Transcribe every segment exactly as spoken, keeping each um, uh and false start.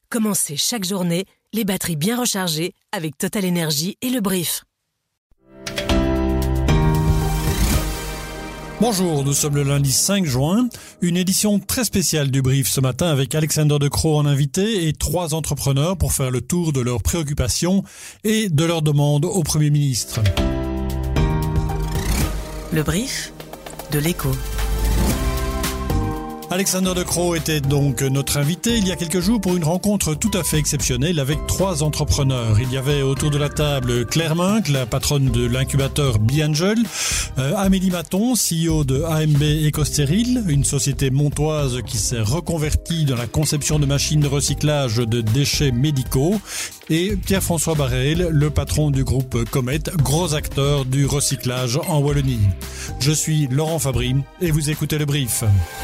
Commencez chaque journée les batteries bien rechargées avec Total Energy et le Brief. Bonjour, nous sommes le lundi cinq juin. Une édition très spéciale du Brief ce matin avec Alexander De Croo en invité et trois entrepreneurs pour faire le tour de leurs préoccupations et de leurs demandes au Premier ministre. Le Brief de l'Écho. Alexander De Croo était donc notre invité il y a quelques jours pour une rencontre tout à fait exceptionnelle avec trois entrepreneurs. Il y avait autour de la table Claire Minck, la patronne de l'incubateur BeAngel, euh, Amélie Maton, C E O de A M B Ecostérile, une société montoise qui s'est reconvertie dans la conception de machines de recyclage de déchets médicaux, et Pierre-François Barrel, le patron du groupe Comet, gros acteur du recyclage en Wallonie. Je suis Laurent Fabry et vous écoutez le Brief.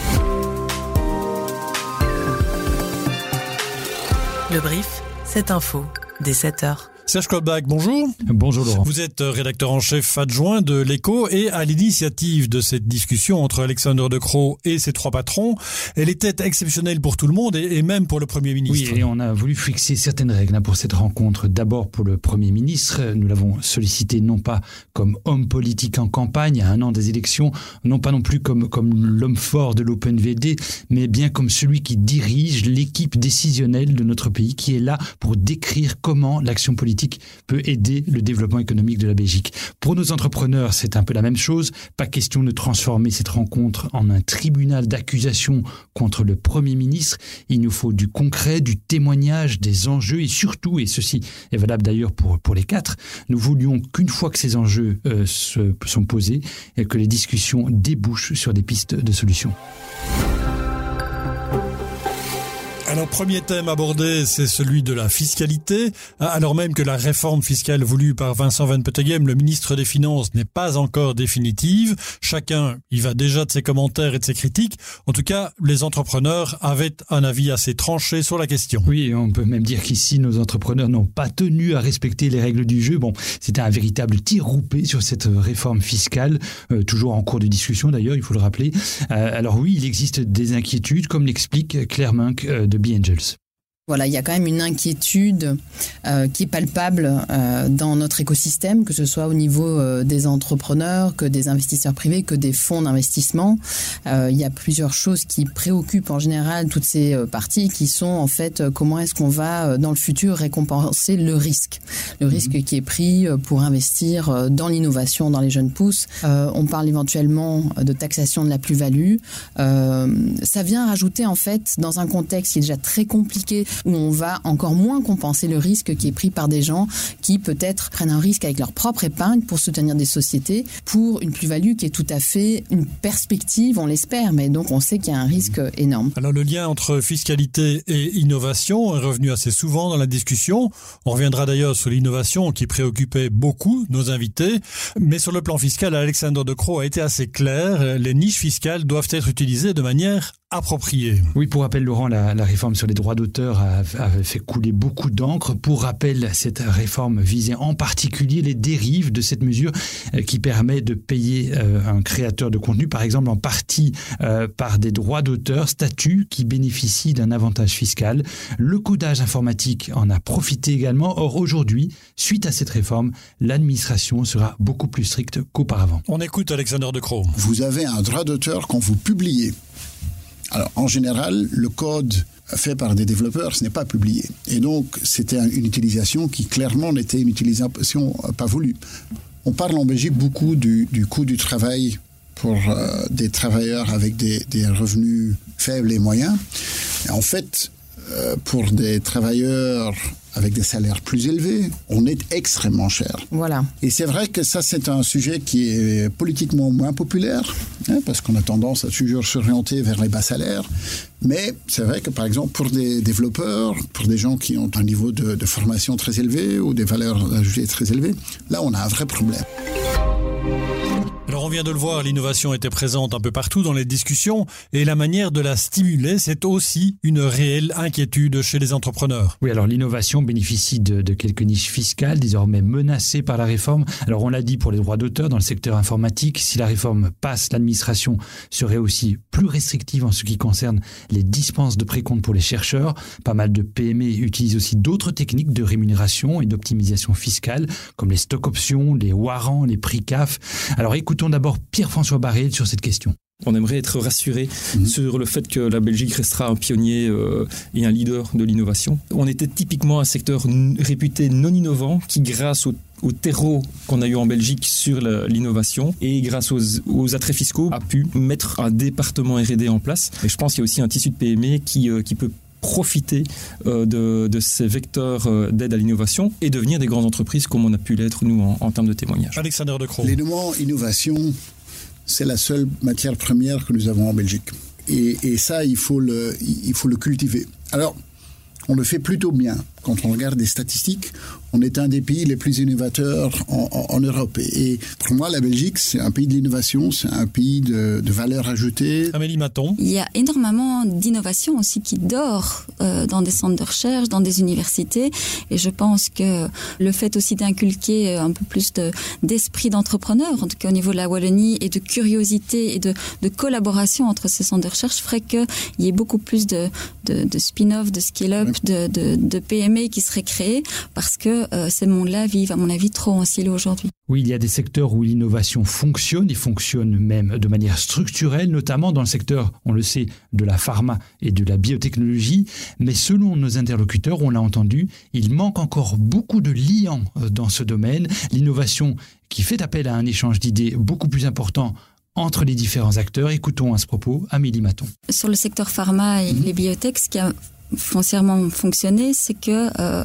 Le Brief, cette info, dès sept heures. Serge Colbach, bonjour. Bonjour Laurent. Vous êtes rédacteur en chef adjoint de l'Écho et à l'initiative de cette discussion entre Alexander De Croo et ses trois patrons. Elle était exceptionnelle pour tout le monde et même pour le Premier ministre. Oui, et on a voulu fixer certaines règles pour cette rencontre. D'abord pour le Premier ministre, nous l'avons sollicité non pas comme homme politique en campagne à un an des élections, non pas non plus comme, comme l'homme fort de l'Open V D, mais bien comme celui qui dirige l'équipe décisionnelle de notre pays, qui est là pour décrire comment l'action politique peut aider le développement économique de la Belgique. Pour nos entrepreneurs, c'est un peu la même chose. Pas question de transformer cette rencontre en un tribunal d'accusation contre le Premier ministre. Il nous faut du concret, du témoignage, des enjeux et surtout, et ceci est valable d'ailleurs pour, pour les quatre, nous voulions qu'une fois que ces enjeux euh, se, sont posés, et que les discussions débouchent sur des pistes de solutions. Alors, premier thème abordé, c'est celui de la fiscalité. Alors même que la réforme fiscale voulue par Vincent Van Peteghem, le ministre des Finances, n'est pas encore définitive. Chacun y va déjà de ses commentaires et de ses critiques. En tout cas, les entrepreneurs avaient un avis assez tranché sur la question. Oui, on peut même dire qu'ici, nos entrepreneurs n'ont pas tenu à respecter les règles du jeu. Bon, c'était un véritable tir roupé sur cette réforme fiscale, euh, toujours en cours de discussion d'ailleurs, il faut le rappeler. Euh, alors oui, il existe des inquiétudes, comme l'explique Claire Minck euh, de BeAngels. Voilà, il y a quand même une inquiétude euh, qui est palpable euh, dans notre écosystème, que ce soit au niveau euh, des entrepreneurs, que des investisseurs privés, que des fonds d'investissement. Euh, il y a plusieurs choses qui préoccupent en général toutes ces euh, parties, qui sont en fait euh, comment est-ce qu'on va euh, dans le futur récompenser le risque. Le risque mmh. qui est pris euh, pour investir euh, dans l'innovation, dans les jeunes pousses. Euh, on parle éventuellement de taxation de la plus-value. Euh, ça vient rajouter en fait dans un contexte qui est déjà très compliqué, où on va encore moins compenser le risque qui est pris par des gens qui peut-être prennent un risque avec leur propre épargne pour soutenir des sociétés pour une plus-value qui est tout à fait une perspective, on l'espère, mais donc on sait qu'il y a un risque énorme. Alors le lien entre fiscalité et innovation est revenu assez souvent dans la discussion. On reviendra d'ailleurs sur l'innovation qui préoccupait beaucoup nos invités, mais sur le plan fiscal, Alexander De Croo a été assez clair. Les niches fiscales doivent être utilisées de manière appropriée. Oui, pour rappel, Laurent, la, la réforme sur les droits d'auteur a, a fait couler beaucoup d'encre. Pour rappel, cette réforme visait en particulier les dérives de cette mesure euh, qui permet de payer euh, un créateur de contenu, par exemple en partie euh, par des droits d'auteur, statut qui bénéficie d'un avantage fiscal. Le codage informatique en a profité également. Or, aujourd'hui, suite à cette réforme, l'administration sera beaucoup plus stricte qu'auparavant. On écoute Alexander De Croo. Vous avez un droit d'auteur quand vous publiez. Alors, en général, le code fait par des développeurs, ce n'est pas publié. Et donc, c'était une utilisation qui, clairement, n'était une utilisation pas voulue. On parle en Belgique beaucoup du, du coût du travail pour euh, des travailleurs avec des, des revenus faibles et moyens. Et en fait, euh, pour des travailleurs avec des salaires plus élevés, on est extrêmement cher. Voilà. Et c'est vrai que ça, c'est un sujet qui est politiquement moins populaire, hein, parce qu'on a tendance à toujours s'orienter vers les bas salaires. Mais c'est vrai que, par exemple, pour des développeurs, pour des gens qui ont un niveau de, de formation très élevé ou des valeurs ajoutées très élevées, là, on a un vrai problème. Alors on vient de le voir, l'innovation était présente un peu partout dans les discussions et la manière de la stimuler, c'est aussi une réelle inquiétude chez les entrepreneurs. Oui, alors l'innovation bénéficie de, de quelques niches fiscales désormais menacées par la réforme. Alors on l'a dit pour les droits d'auteur dans le secteur informatique, si la réforme passe, l'administration serait aussi plus restrictive en ce qui concerne les dispenses de précompte pour les chercheurs. Pas mal de P M E utilisent aussi d'autres techniques de rémunération et d'optimisation fiscale comme les stock options, les warrants, les prix C A F. Alors écoutons d'abord Pierre-François Barrel sur cette question. On aimerait être rassuré mmh. sur le fait que la Belgique restera un pionnier euh, et un leader de l'innovation. On était typiquement un secteur n- réputé non innovant qui, grâce au, au terreau qu'on a eu en Belgique sur la, l'innovation et grâce aux, aux attraits fiscaux, a pu mettre un département R et D en place. Et je pense qu'il y a aussi un tissu de P M E qui, euh, qui peut profiter euh, de, de ces vecteurs euh, d'aide à l'innovation et devenir des grandes entreprises comme on a pu l'être, nous, en, en termes de témoignages. Alexander De Croo. L'élément innovation, c'est la seule matière première que nous avons en Belgique. Et, et ça, il faut, le, il faut le cultiver. Alors, on le fait plutôt bien. Quand on regarde les statistiques, on est un des pays les plus innovateurs en, en, en Europe. Et pour moi, la Belgique, c'est un pays de l'innovation, c'est un pays de, de valeur ajoutée. Amélie Maton. Il y a énormément d'innovation aussi qui dort euh, dans des centres de recherche, dans des universités. Et je pense que le fait aussi d'inculquer un peu plus de, d'esprit d'entrepreneur, en tout cas au niveau de la Wallonie, et de curiosité et de, de collaboration entre ces centres de recherche ferait qu'il y ait beaucoup plus de, de, de spin-off, de scale-up, de, de, de P M E qui seraient créés parce que euh, ces mondes-là vivent, à mon avis, trop en silo aujourd'hui. Oui, il y a des secteurs où l'innovation fonctionne et fonctionne même de manière structurelle, notamment dans le secteur, on le sait, de la pharma et de la biotechnologie. Mais selon nos interlocuteurs, on l'a entendu, il manque encore beaucoup de liants dans ce domaine. L'innovation qui fait appel à un échange d'idées beaucoup plus important entre les différents acteurs. Écoutons à ce propos Amélie Maton. Sur le secteur pharma et mmh. les biotech, ce qui a foncièrement fonctionné, c'est que euh,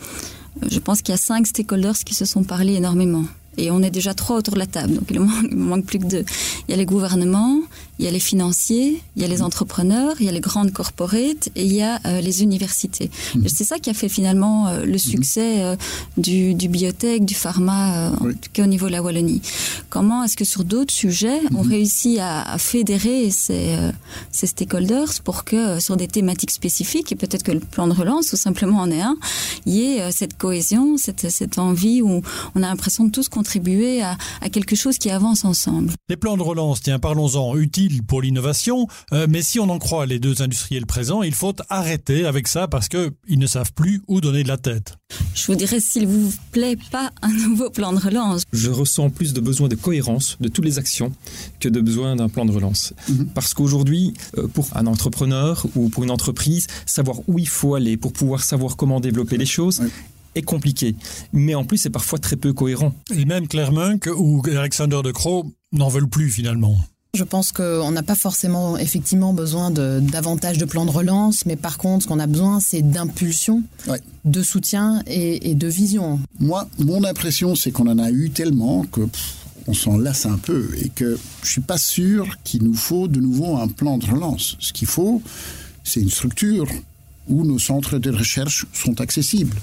je pense qu'il y a cinq stakeholders qui se sont parlé énormément. Et on est déjà trois autour de la table. Donc il ne manque, manque plus que deux. Il y a les gouvernements, il y a les financiers, il y a les entrepreneurs, il y a les grandes corporates et il y a euh, les universités. Mmh. C'est ça qui a fait finalement euh, le succès euh, du, du biotech, du pharma, euh, oui. en tout cas au niveau de la Wallonie. Comment est-ce que sur d'autres sujets, mmh. on réussit à, à fédérer ces, euh, ces stakeholders pour que euh, sur des thématiques spécifiques, et peut-être que le plan de relance ou simplement en est un, il y ait euh, cette cohésion, cette, cette envie où on a l'impression de tous contribuer à, à quelque chose qui avance ensemble. Les plans de relance, tiens, parlons-en, utiles pour l'innovation, euh, mais si on en croit les deux industriels présents, il faut arrêter avec ça parce qu'ils ne savent plus où donner de la tête. Je vous dirais, s'il vous plaît, pas un nouveau plan de relance. Je ressens plus de besoin de cohérence de toutes les actions que de besoin d'un plan de relance. Mmh. Parce qu'aujourd'hui, euh, pour un entrepreneur ou pour une entreprise, savoir où il faut aller pour pouvoir savoir comment développer les choses, oui. est compliqué. Mais en plus, c'est parfois très peu cohérent. Et même Claire Munk ou Alexander De Croo n'en veulent plus finalement. Je pense qu'on n'a pas forcément effectivement besoin de, davantage de plans de relance, mais par contre, ce qu'on a besoin, c'est d'impulsion, ouais. de soutien et, et de vision. Moi, mon impression, c'est qu'on en a eu tellement que pff, on s'en lasse un peu et que je ne suis pas sûr qu'il nous faut de nouveau un plan de relance. Ce qu'il faut, c'est une structure où nos centres de recherche sont accessibles.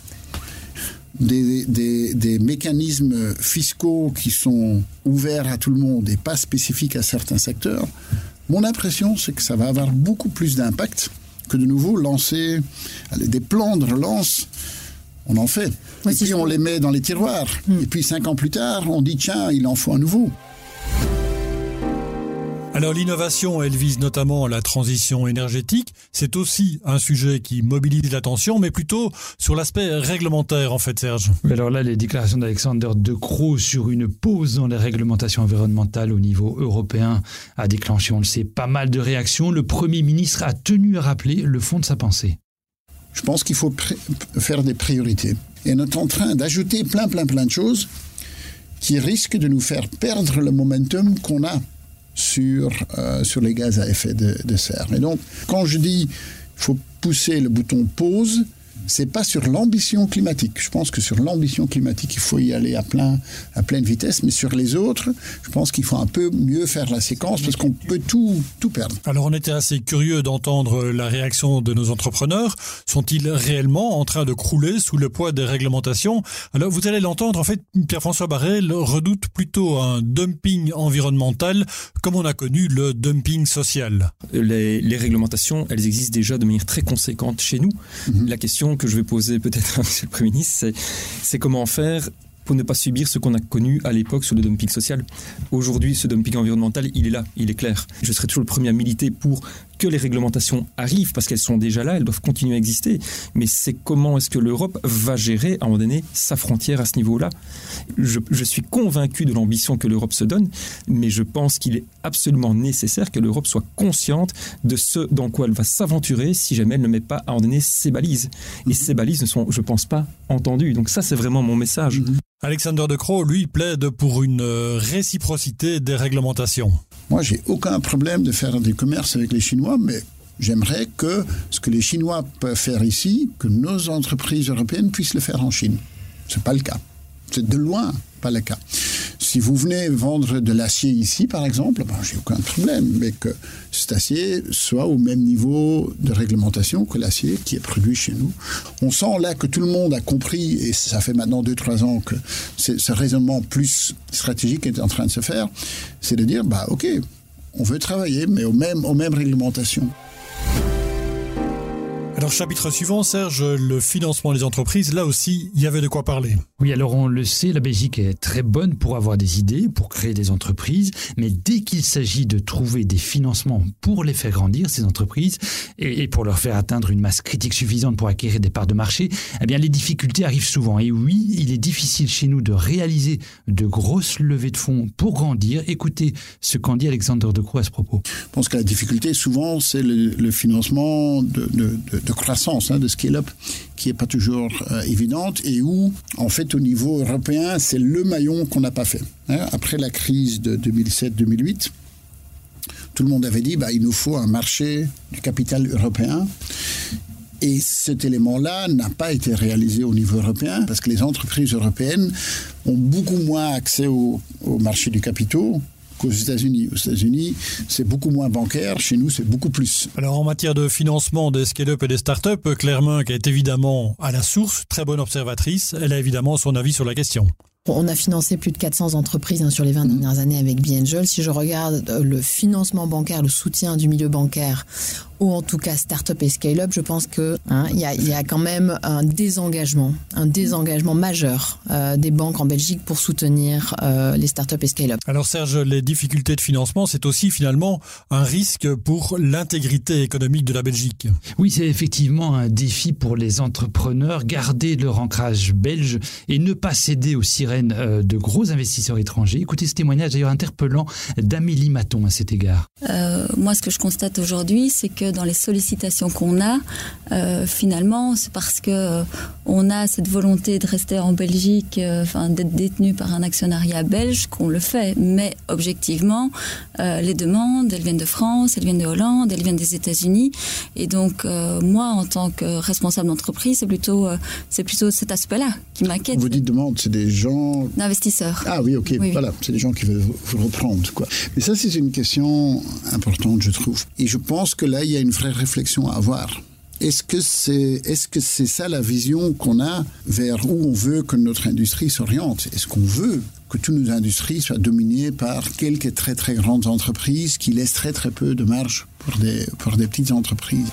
Des, des, des mécanismes fiscaux qui sont ouverts à tout le monde et pas spécifiques à certains secteurs, mon impression, c'est que ça va avoir beaucoup plus d'impact que de nouveau lancer allez, des plans de relance. On en fait. Oui, et puis on les met dans les tiroirs. Mmh. Et puis cinq ans plus tard, on dit tiens, il en faut un nouveau. Alors l'innovation, elle vise notamment la transition énergétique. C'est aussi un sujet qui mobilise l'attention, mais plutôt sur l'aspect réglementaire en fait, Serge. Alors là, les déclarations d'Alexander De Croo sur une pause dans les réglementations environnementales au niveau européen a déclenché, on le sait, pas mal de réactions. Le Premier ministre a tenu à rappeler le fond de sa pensée. Je pense qu'il faut pré- faire des priorités. Et on est en train d'ajouter plein, plein, plein de choses qui risquent de nous faire perdre le momentum qu'on a sur, euh, sur les gaz à effet de, de serre. Et donc, quand je dis qu'il faut pousser le bouton pause, c'est pas sur l'ambition climatique. Je pense que sur l'ambition climatique, il faut y aller à, plein, à pleine vitesse, mais sur les autres, je pense qu'il faut un peu mieux faire la séquence parce qu'on peut tout, tout perdre. Alors on était assez curieux d'entendre la réaction de nos entrepreneurs. Sont-ils réellement en train de crouler sous le poids des réglementations? Alors vous allez l'entendre, en fait, Pierre-François Barrel redoute plutôt un dumping environnemental comme on a connu le dumping social. Les, les réglementations, elles existent déjà de manière très conséquente chez nous. Mmh. La question que je vais poser peut-être à M. le Premier ministre, c'est, c'est comment faire pour ne pas subir ce qu'on a connu à l'époque sur le dumping social. Aujourd'hui, ce dumping environnemental, il est là, il est clair. Je serai toujours le premier à militer pour que les réglementations arrivent, parce qu'elles sont déjà là, elles doivent continuer à exister. Mais c'est comment est-ce que l'Europe va gérer, à un moment donné, sa frontière à ce niveau-là. Je, je suis convaincu de l'ambition que l'Europe se donne, mais je pense qu'il est absolument nécessaire que l'Europe soit consciente de ce dans quoi elle va s'aventurer si jamais elle ne met pas, à un moment donné, ses balises. Et ces balises ne sont, je ne pense pas, entendues. Donc ça, c'est vraiment mon message. Mmh. Alexander De Croo, lui, plaide pour une réciprocité des réglementations. Moi, j'ai aucun problème de faire du commerce avec les Chinois, mais j'aimerais que ce que les Chinois peuvent faire ici, que nos entreprises européennes puissent le faire en Chine. Ce n'est pas le cas. C'est de loin pas le cas. Si vous venez vendre de l'acier ici, par exemple, ben, j'ai aucun problème, mais que cet acier soit au même niveau de réglementation que l'acier qui est produit chez nous. On sent là que tout le monde a compris, et ça fait maintenant deux trois ans que ce raisonnement plus stratégique est en train de se faire, c'est de dire, bah, ok, on veut travailler, mais aux mêmes, aux mêmes réglementations. Alors, chapitre suivant, Serge, le financement des entreprises, là aussi, il y avait de quoi parler. Oui, alors on le sait, la Belgique est très bonne pour avoir des idées, pour créer des entreprises, mais dès qu'il s'agit de trouver des financements pour les faire grandir, ces entreprises, et, et pour leur faire atteindre une masse critique suffisante pour acquérir des parts de marché, eh bien les difficultés arrivent souvent. Et oui, il est difficile chez nous de réaliser de grosses levées de fonds pour grandir. Écoutez ce qu'en dit Alexander De Croo à ce propos. Je pense que la difficulté, souvent, c'est le, le financement de, de, de, de croissance, hein, de scale-up, qui n'est pas toujours euh, évidente et où, en fait, au niveau européen, c'est le maillon qu'on n'a pas fait. Hein. Après la crise de deux mille sept deux mille huit, tout le monde avait dit bah, il nous faut un marché du capital européen. Et cet élément-là n'a pas été réalisé au niveau européen parce que les entreprises européennes ont beaucoup moins accès au, au marché du capital qu'aux États-Unis. Aux États-Unis, c'est beaucoup moins bancaire. Chez nous, c'est beaucoup plus. Alors, en matière de financement des scale-up et des start-up, Claire Munk est évidemment à la source, très bonne observatrice. Elle a évidemment son avis sur la question. On a financé plus de quatre cents entreprises hein, sur les vingt dernières années avec B-Angel. Si je regarde le financement bancaire, le soutien du milieu bancaire, ou en tout cas start-up et scale-up, je pense qu'il hein, y, a, y a quand même un désengagement, un désengagement majeur euh, des banques en Belgique pour soutenir euh, les start-up et scale-up. Alors Serge, les difficultés de financement, c'est aussi finalement un risque pour l'intégrité économique de la Belgique. Oui, c'est effectivement un défi pour les entrepreneurs, garder leur ancrage belge et ne pas céder aux sirènes de gros investisseurs étrangers. Écoutez ce témoignage d'ailleurs interpellant d'Amélie Maton à cet égard. Euh, moi, ce que je constate aujourd'hui, c'est que dans les sollicitations qu'on a, euh, finalement, c'est parce que euh, on a cette volonté de rester en Belgique, euh, enfin d'être détenu par un actionnariat belge, qu'on le fait. Mais objectivement, euh, les demandes, elles viennent de France, elles viennent de Hollande, elles viennent des États-Unis. Et donc, euh, moi, en tant que responsable d'entreprise, c'est plutôt, euh, c'est plutôt cet aspect-là qui m'inquiète. Vous dites demande, c'est des gens d'investisseurs. Ah oui, ok, oui, voilà, oui. C'est des gens qui veulent vous reprendre, quoi. Mais ça, c'est une question importante, je trouve. Et je pense que là, il y a une vraie réflexion à avoir. Est-ce que c'est, est-ce que c'est ça la vision qu'on a vers où on veut que notre industrie s'oriente? Est-ce qu'on veut que toutes nos industries soient dominées par quelques très très grandes entreprises qui laissent très très peu de marge pour des, pour des petites entreprises?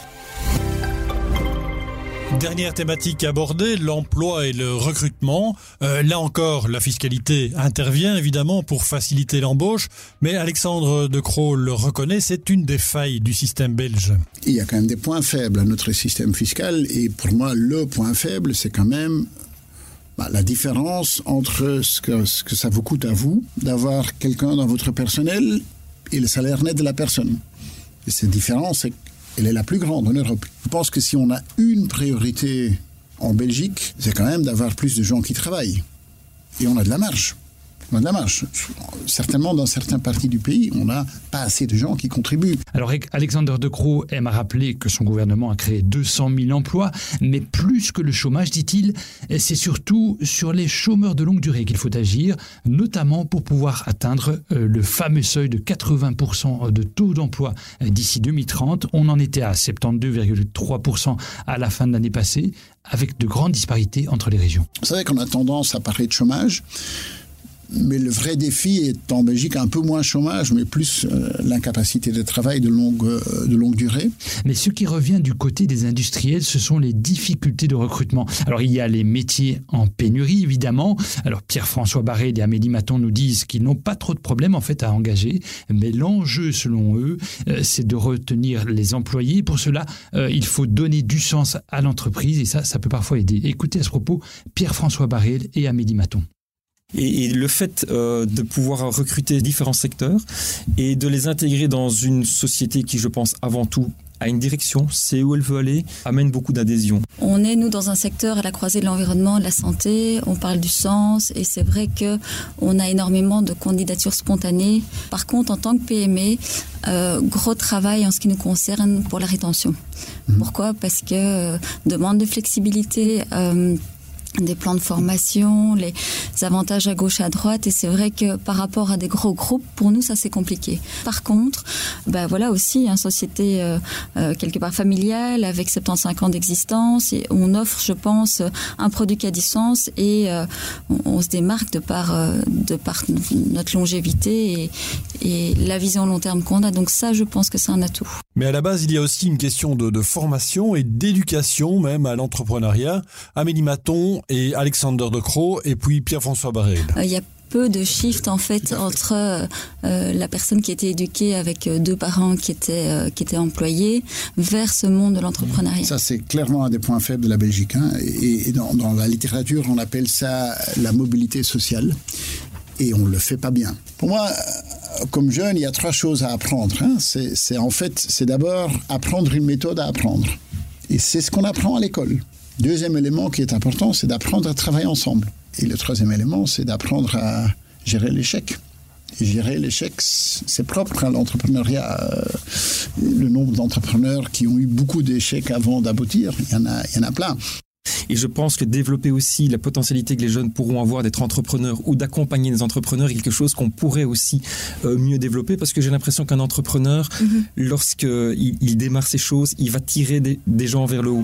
Dernière thématique abordée, l'emploi et le recrutement. Euh, là encore, la fiscalité intervient évidemment pour faciliter l'embauche, mais Alexander De Croo le reconnaît, c'est une des failles du système belge. Il y a quand même des points faibles à notre système fiscal, et pour moi, le point faible, c'est quand même bah, la différence entre ce que, ce que ça vous coûte à vous d'avoir quelqu'un dans votre personnel et le salaire net de la personne. Et cette différence, c'est elle est la plus grande en Europe. Je pense que si on a une priorité en Belgique, c'est quand même d'avoir plus de gens qui travaillent. Et on a de la marge. on a de la marge. Certainement, dans certaines parties du pays, on n'a pas assez de gens qui contribuent. Alors, Alexander De Croo aime à rappeler que son gouvernement a créé deux cent mille emplois, mais plus que le chômage, dit-il, c'est surtout sur les chômeurs de longue durée qu'il faut agir, notamment pour pouvoir atteindre le fameux seuil de quatre-vingts pour cent de taux d'emploi d'ici deux mille trente. On en était à soixante-douze virgule trois pour cent à la fin de l'année passée, avec de grandes disparités entre les régions. Vous savez qu'on a tendance à parler de chômage, mais le vrai défi est en Belgique un peu moins chômage, mais plus euh, l'incapacité de travail de longue, euh, de longue durée. Mais ce qui revient du côté des industriels, ce sont les difficultés de recrutement. Alors il y a les métiers en pénurie, évidemment. Alors Pierre-François Barrel et Amélie Maton nous disent qu'ils n'ont pas trop de problèmes en fait à engager, mais l'enjeu selon eux, euh, c'est de retenir les employés. Pour cela, euh, il faut donner du sens à l'entreprise et ça, ça peut parfois aider. Écoutez à ce propos Pierre-François Barrel et Amélie Maton. Et, et le fait euh, de pouvoir recruter différents secteurs et de les intégrer dans une société qui, je pense, avant tout, a une direction, sait où elle veut aller, amène beaucoup d'adhésion. On est, nous, dans un secteur à la croisée de l'environnement, de la santé, on parle du sens, et c'est vrai qu'on a énormément de candidatures spontanées. Par contre, en tant que P M E, euh, gros travail en ce qui nous concerne pour la rétention. Mmh. Pourquoi ? Parce que euh, demande de flexibilité, euh, des plans de formation, les avantages à gauche, à droite, et c'est vrai que par rapport à des gros groupes, pour nous, ça c'est compliqué. Par contre, ben voilà aussi une société euh, euh, quelque part familiale avec soixante-quinze ans d'existence, et on offre, je pense, un produit qui a du sens et euh, on, on se démarque de par euh, de par notre longévité et, et la vision long terme qu'on a. Donc ça, je pense que c'est un atout. Mais à la base, il y a aussi une question de, de formation et d'éducation même à l'entrepreneuriat. Amélie Maton et Alexander De Croo et puis Pierre-François Barrel. Il euh, y a peu de shift en fait entre euh, la personne qui était éduquée avec deux parents qui étaient, euh, qui étaient employés vers ce monde de l'entrepreneuriat. Ça, c'est clairement un des points faibles de la Belgique. Hein. Et, et dans, dans la littérature, on appelle ça la mobilité sociale. Et on ne le fait pas bien. Pour moi, comme jeune, il y a trois choses à apprendre. Hein. C'est, c'est en fait, c'est d'abord apprendre une méthode à apprendre. Et c'est ce qu'on apprend à l'école. Deuxième élément qui est important, c'est d'apprendre à travailler ensemble. Et le troisième élément, c'est d'apprendre à gérer l'échec. Et gérer l'échec, c'est propre à l'entrepreneuriat. Le nombre d'entrepreneurs qui ont eu beaucoup d'échecs avant d'aboutir, il y en a, il y en a plein. Et je pense que développer aussi la potentialité que les jeunes pourront avoir d'être entrepreneurs ou d'accompagner des entrepreneurs est quelque chose qu'on pourrait aussi euh, mieux développer, parce que j'ai l'impression qu'un entrepreneur, mm-hmm. lorsqu'il il démarre ces choses, il va tirer des, des gens vers le haut.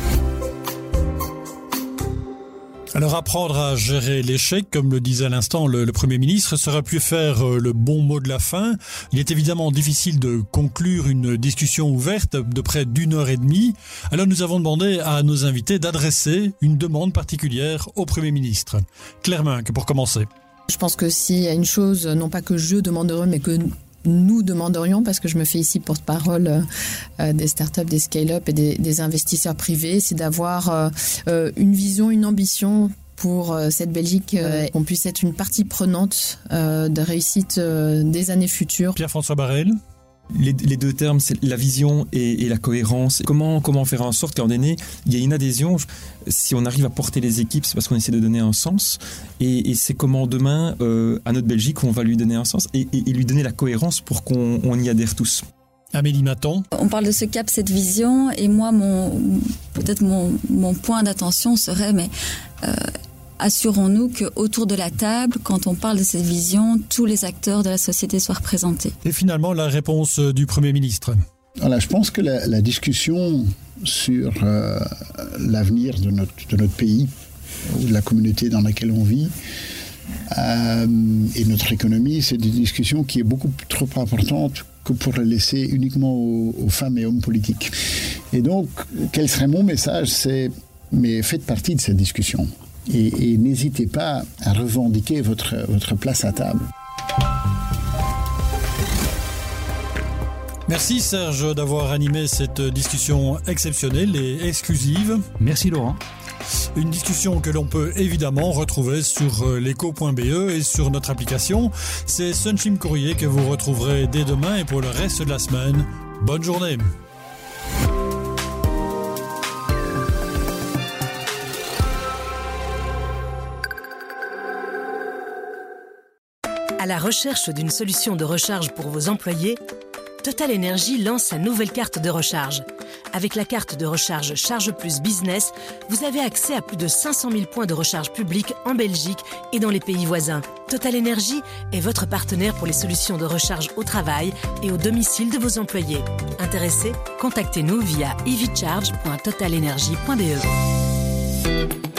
Alors apprendre à gérer l'échec, comme le disait à l'instant le, le Premier ministre, ça aurait pu faire euh, le bon mot de la fin. Il est évidemment difficile de conclure une discussion ouverte de près d'une heure et demie. Alors nous avons demandé à nos invités d'adresser une demande particulière au Premier ministre. Claire Minck, pour commencer. Je pense que s'il y a une chose, non pas que je demanderai, mais que nous demanderions, parce que je me fais ici porte-parole euh, des startups, des scale-up et des, des investisseurs privés, c'est d'avoir euh, une vision, une ambition pour euh, cette Belgique, euh, qu'on puisse être une partie prenante euh, de réussite euh, des années futures. Pierre-François Barrel. Les, les deux termes, c'est la vision et, et la cohérence. Comment, comment faire en sorte qu'en donné, il y ait une adhésion. Si on arrive à porter les équipes, c'est parce qu'on essaie de donner un sens. Et, et c'est comment demain, euh, à notre Belgique, on va lui donner un sens et, et, et lui donner la cohérence pour qu'on on y adhère tous. Amélie Maton. On parle de ce cap, cette vision, et moi, mon, peut-être mon, mon point d'attention serait, mais... Euh, assurons-nous qu'autour de la table, quand on parle de cette vision, tous les acteurs de la société soient représentés. Et finalement, la réponse du Premier ministre. Voilà, je pense que la, la discussion sur euh, l'avenir de notre, de notre pays, ou de la communauté dans laquelle on vit, euh, et notre économie, c'est une discussion qui est beaucoup trop importante que pour la laisser uniquement aux, aux femmes et hommes politiques. Et donc, quel serait mon message ? C'est, mais faites partie de cette discussion. Et, et n'hésitez pas à revendiquer votre, votre place à table. Merci Serge d'avoir animé cette discussion exceptionnelle et exclusive. Merci Laurent. Une discussion que l'on peut évidemment retrouver sur l'éco point b e et sur notre application. C'est Sunchim Courrier que vous retrouverez dès demain et pour le reste de la semaine. Bonne journée. À la recherche d'une solution de recharge pour vos employés, Total Energy lance sa nouvelle carte de recharge. Avec la carte de recharge Charge Plus Business, vous avez accès à plus de cinq cent mille points de recharge publics en Belgique et dans les pays voisins. Total Energy est votre partenaire pour les solutions de recharge au travail et au domicile de vos employés. Intéressés ? Contactez-nous via e v charge point total energy point b e.